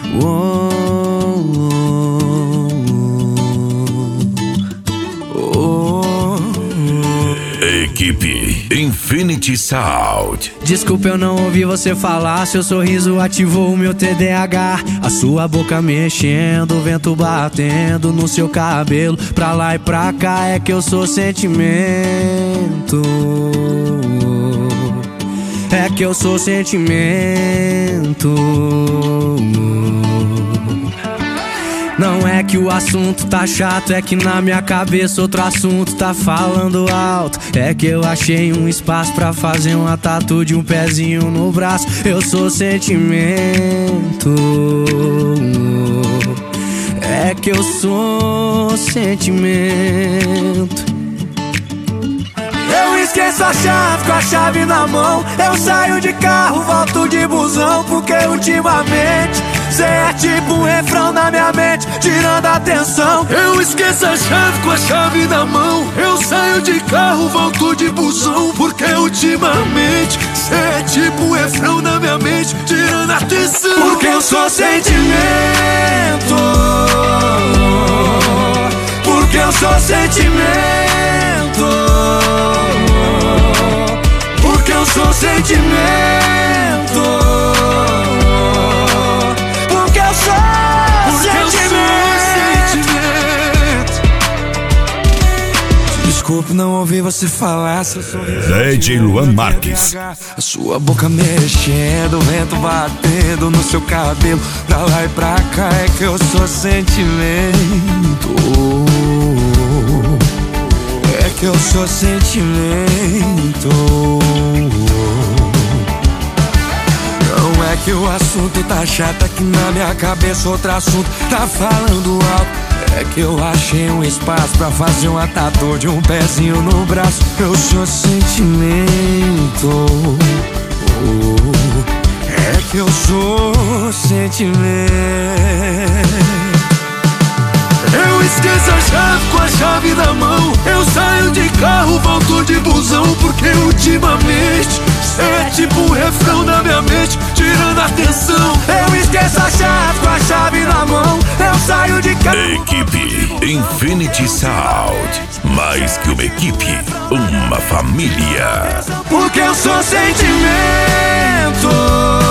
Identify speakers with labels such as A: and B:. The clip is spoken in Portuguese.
A: Equipe Infinity Sound.
B: Desculpa, eu não ouvi você falar. Seu sorriso ativou o meu TDAH. A sua boca mexendo, o vento batendo no seu cabelo. Pra lá e pra cá é que eu sou sentimento. É que eu sou sentimento. Não é que o assunto tá chato, é que na minha cabeça outro assunto tá falando alto. É que eu achei um espaço pra fazer uma tatu de um pezinho no braço. Eu sou sentimento. É que eu sou sentimento. Eu esqueço a chave com a chave na mão. Eu saio de carro, volto de busão, porque ultimamente cê é tipo um refrão na minha mente, tirando a atenção.
C: Eu esqueço a chave com a chave na mão. Eu saio de carro, volto de busão, porque ultimamente cê é tipo um refrão na minha mente, tirando a atenção.
B: Porque eu sou sentimento. Porque eu sou sentimento. Porque eu sou sentimento. Porque eu sou sentimento. Desculpe, não ouvi você falar. Seu sorriso
A: DJ Luan Marques.
B: a sua boca mexendo, o vento batendo no seu cabelo. Pra lá e pra cá é que eu sou sentimento. É que eu sou sentimento. Não é que o assunto tá chato, é que na minha cabeça outro assunto tá falando alto. É que eu achei um espaço pra fazer uma tatu de um pezinho no braço. Eu sou sentimento. É que eu sou sentimento.
C: Eu esqueço a chave com a chave na mão. Eu saio de carro, volto de busão, porque ultimamente cê é tipo um refrão na minha mente, tirando a atenção.
B: Eu esqueço a chave com a chave na mão. Eu saio de carro.
A: Equipe Infinity Sound. Mais que uma equipe, uma família.
B: Porque eu sou sentimento.